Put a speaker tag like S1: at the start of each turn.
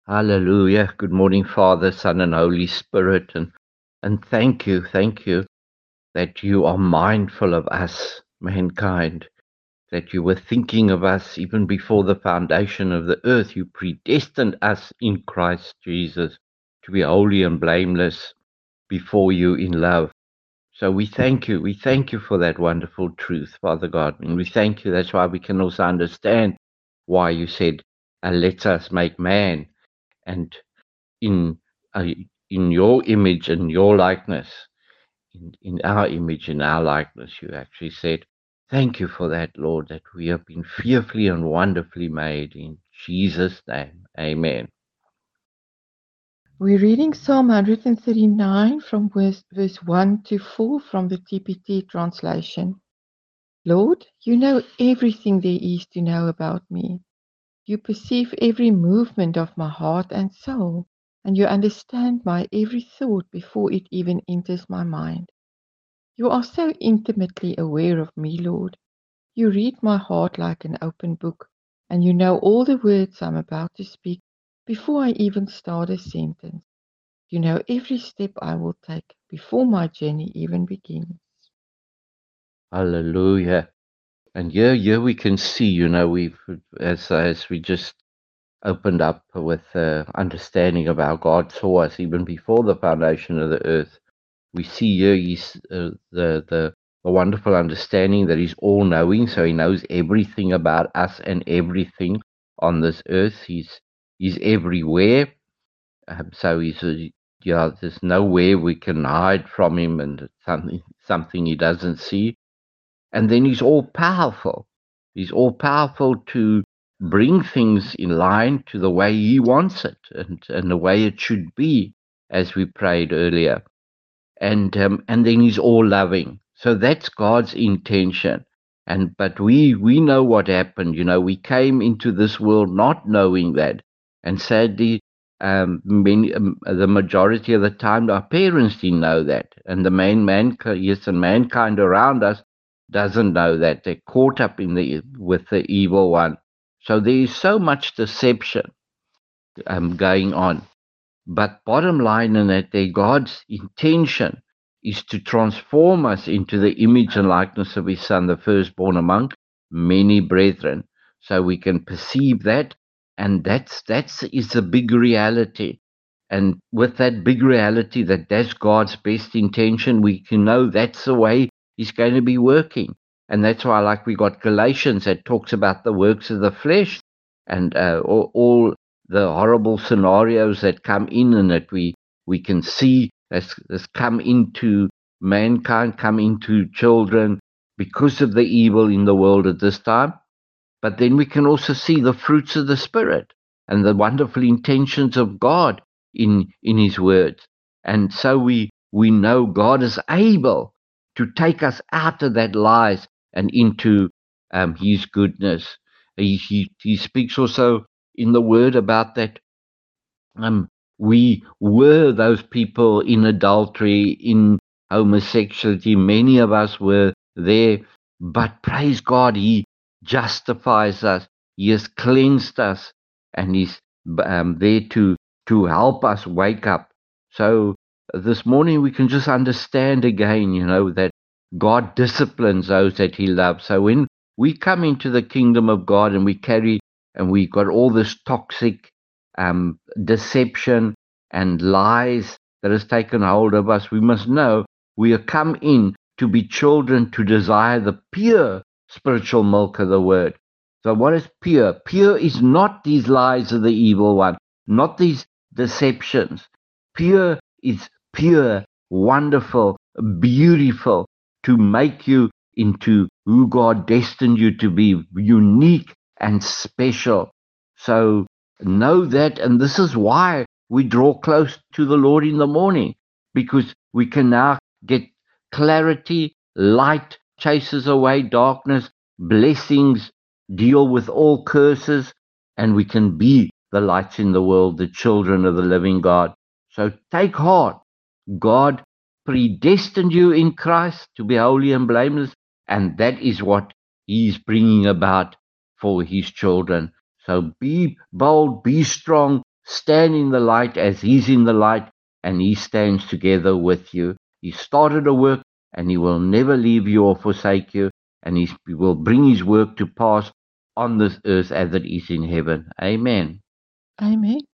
S1: Hallelujah. Good morning, Father, Son, and Holy Spirit. And thank you that you are mindful of us, mankind, that you were thinking of us even before the foundation of the earth. You predestined us in Christ Jesus to be holy and blameless before you in love. So we thank you. We thank you for that wonderful truth, Father God. And we thank you. That's why we can also understand why you said, let us make man. And in uh, in your image and your likeness, in our image, in our likeness, you actually said, thank you for that, Lord, that we have been fearfully and wonderfully made in Jesus' name. Amen.
S2: We're reading Psalm 139 from verse 1 to 4 from the TPT translation. Lord, you know everything there is to know about me. You perceive every movement of my heart and soul, and you understand my every thought before it even enters my mind. You are so intimately aware of me, Lord. You read my heart like an open book, and you know all the words I'm about to speak before I even start a sentence. You know every step I will take before my journey even begins.
S1: Hallelujah. And here we can see, we've, as we just opened up with understanding of how God saw us even before the foundation of the earth. We see here the wonderful understanding that he's all knowing, so he knows everything about us and everything on this earth. He's everywhere, so there's nowhere we can hide from him, and it's something he doesn't see. And then he's all powerful. He's all powerful to bring things in line to the way he wants it, and the way it should be, as we prayed earlier. And then he's all loving. So that's God's intention. But we know what happened. We came into this world not knowing that, and sadly, the majority of the time, our parents didn't know that, and the mankind around us doesn't know that. They're caught up with the evil one. So there is so much deception going on. But bottom line in that, God's intention is to transform us into the image and likeness of his son, the firstborn among many brethren. So we can perceive that, and that's is the big reality. And with that big reality that that's God's best intention, we can know that's the way he's going to be working. And that's why, like we got Galatians that talks about the works of the flesh, and all the horrible scenarios that come in, and that we can see that's come into mankind, come into children because of the evil in the world at this time. But then we can also see the fruits of the Spirit and the wonderful intentions of God in his words. And so we know God is able to take us out of that lies and into his goodness. He speaks also in the word about that. We were those people in adultery, in homosexuality. Many of us were there, but praise God, he justifies us. He has cleansed us, and he's there to help us wake up. So this morning we can just understand again, that God disciplines those that he loves. So when we come into the kingdom of God, and we got all this toxic deception and lies that has taken hold of us, we must know we are come in to be children, to desire the pure spiritual milk of the word. So what is pure? Pure is not these lies of the evil one, not these deceptions. Pure is pure, wonderful, beautiful, to make you into who God destined you to be, unique and special. So know that, and this is why we draw close to the Lord in the morning, because we can now get clarity. Light chases away darkness, blessings deal with all curses, and we can be the lights in the world, the children of the living God. So take heart. God predestined you in Christ to be holy and blameless, and that is what he's bringing about for his children. So be bold, be strong, Stand in the light as He's in the light, and He stands together with you. He started a work, and He will never leave you or forsake you, and He will bring His work to pass on this earth as it is in heaven. Amen.
S2: Amen.